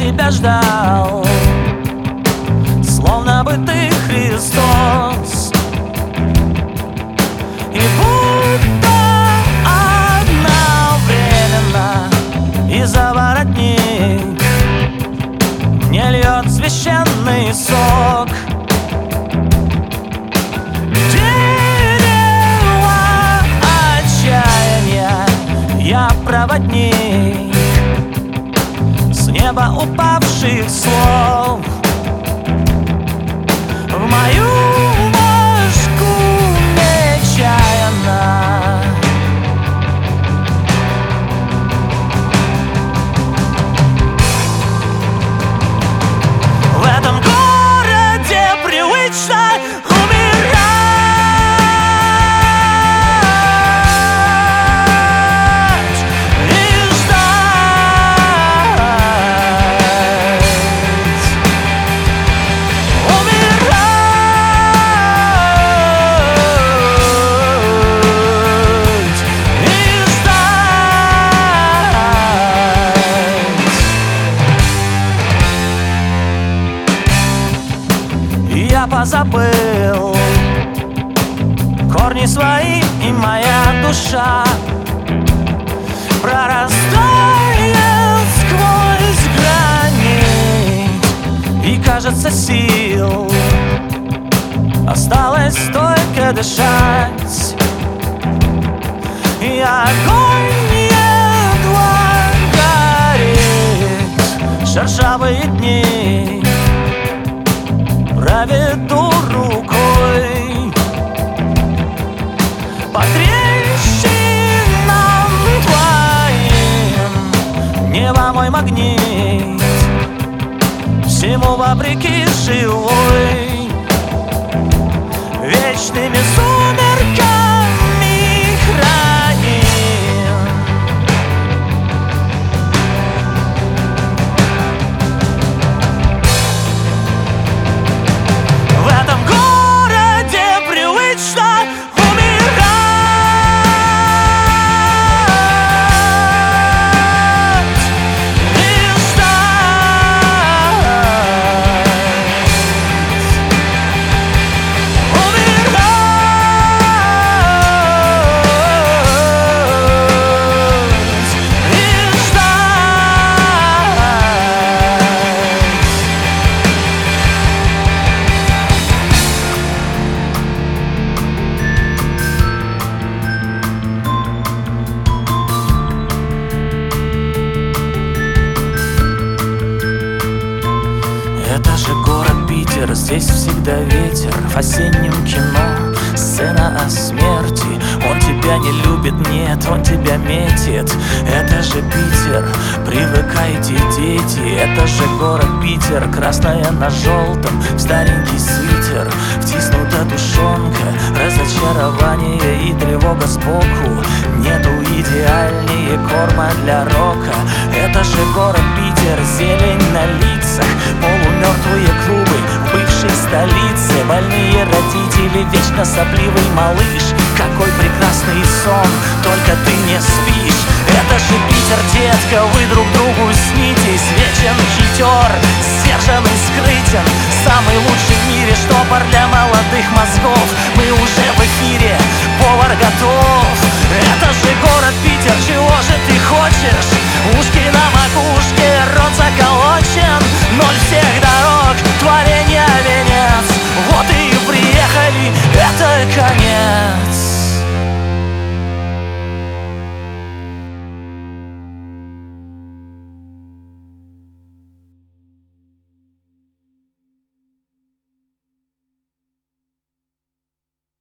тебя ждал, словно бы ты Христос. И будто одновременно из-за воротник мне льет священный сок. Дерево отчаяния, я проводник с неба упавших слов. В мою башку нечаянно в этом городе привычно умирать и ждать. Умирать и ждать. Я позабыл корни свои, и моя душа прорастает сквозь гранит. И кажется, сил осталось только дышать. И огонь едва горит, шершавые дни проведу рукой по трещинам твоим. Небо мой магнит, всему вопреки живой, вечными сумерками храним. В этом городе привычно умирать и ждать. Умирать и Это же город Питер, здесь всегда ветер. В осеннем кино сцена о смерти. Он тебя не любит, нет, он тебя метит. Это же Питер, привыкайте, дети. Это же город Питер, красное на желтом, старенький свитер, втиснута тушенка, разочарование и тревога сбоку. Нету идеальнее корма для рока. Это же город Питер, зелень на лицах, полумертвые клубы в бывшей столице, больные родители, вечно сопливый малыш. Какой прекрасный сон, только ты не спишь. Это же Питер, детка, вы друг другу снитесь. Вечен, хитер, сдержан и скрытен, самый лучший в мире штопор для молодых мозгов. Мы уже в эфире, повар готов. Это же город Питер, чего же ты хочешь? Ушки на макушке, рот заколочен, ноль всех дорог, творение венец. Вот и приехали, это конец.